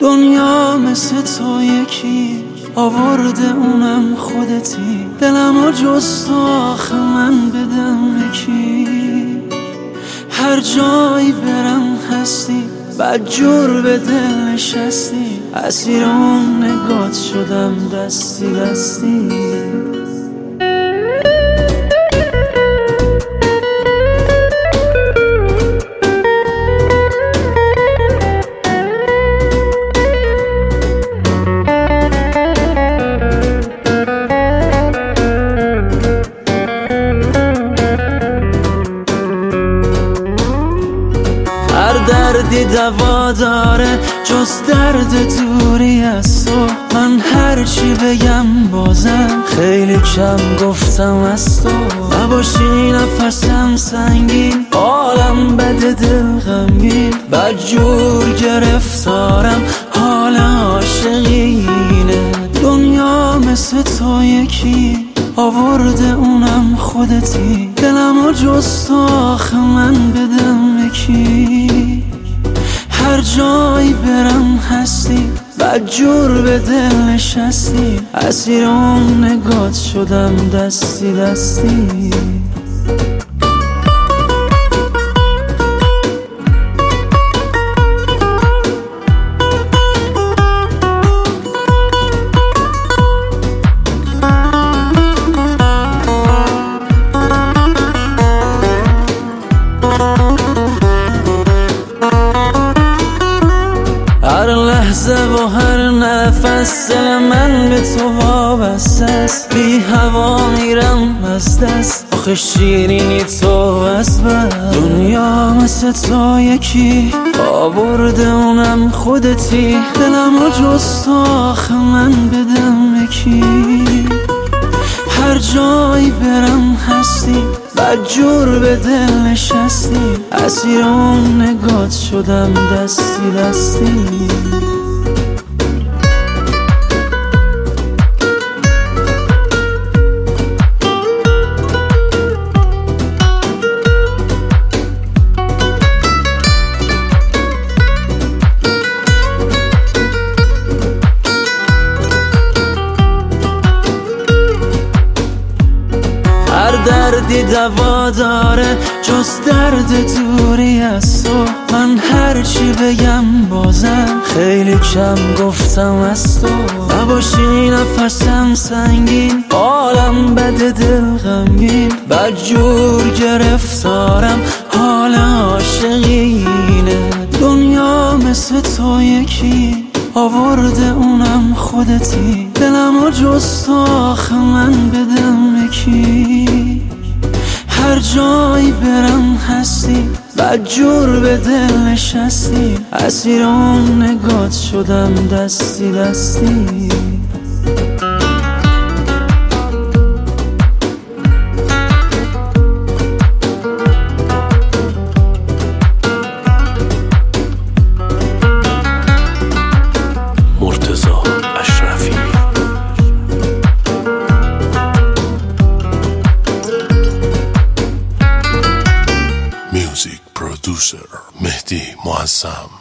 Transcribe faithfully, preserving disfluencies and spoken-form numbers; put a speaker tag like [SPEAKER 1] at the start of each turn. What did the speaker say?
[SPEAKER 1] دنیا مثل تو یکی آورده اونم خودتی، دلمو جز تو آخه من بدم یکی. هر جایی برم هستی، بدجور به دل نشستی، اسیر اون نگات شدم دستی دستی. هر دردی دوا داره جز درد دوری از تو. من هرچی بگم بازم خیلی کم گفتم از تو. نباشی نفسم سنگین، حالم بده دل غمگین، بدجور گرفتارم حال عاشقینه. دنیا مثل تو یکی آورده اونم خودتی، دلمو جز تو آخه من بدم یکی. هر جایی برم هستی، بدجور به دل نشستی، اسیر اون نگات شدم دستی دستی. هر لحظه و هر نفس دل من به تو وابسته است. بی هوا میرم از دست، آخه شیرینی تو از بس. دنیا مثل تو یکی آورده اونم خودتی، دلمو جز تو آخه من بدم یکی. هر جایی برم هستی، بدجور به دل نشستی، اسیر اون نگات شدم دستی دستی. هر دردی دوا داره جز درد دوری از تو. من هرچی بگم بازم خیلی کم گفتم از تو. نباشی نفسم سنگین، حالم بده دل غمگین، بدجور گرفتارم حال عاشقینه. دنیا مثل تو یکی آورده اونم خودتی، دلمو جز تو آخه من بدم یکی. هر جایی برم هستی، بدجور به دل نشستی، اسیر اون نگات شدم دستی دستی.
[SPEAKER 2] Producer مهدی معظم.